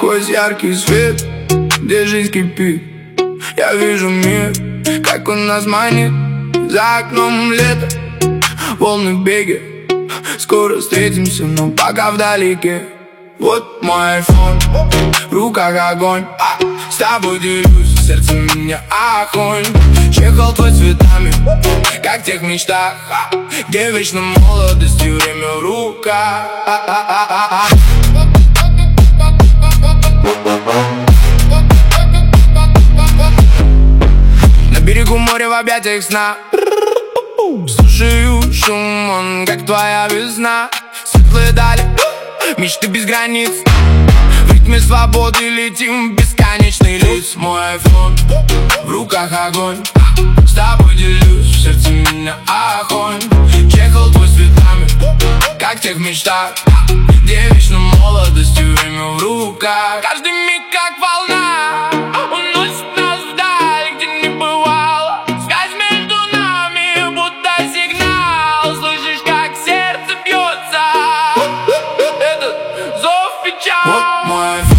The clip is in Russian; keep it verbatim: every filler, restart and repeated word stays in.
Сквозь яркий свет, где жизнь кипит, я вижу мир, как он нас манит. За окном лето, волны в беге, скоро встретимся, но пока вдалеке. Вот мой айфон, в руках огонь, с тобой делюсь, сердце меня огонь. Чехол твой цветами, как в тех мечтах, где вечно молодость и время в руках. На берегу моря в объятиях сна, слушаю шум, он как твоя весна. Светлые дали, мечты без границ, в ритме свободы летим в бесконечный лес. Мой айфон, в руках огонь, с тобой делюсь, в сердце меня огонь. Чехол твой цветами, как в тех мечтах, где вечно молодость и время в руках. Каждый миг как волна уносит нас вдаль, где не бывало. Связь между нами будто сигнал, слышишь, как сердце бьется, этот зов печаль. Вот мой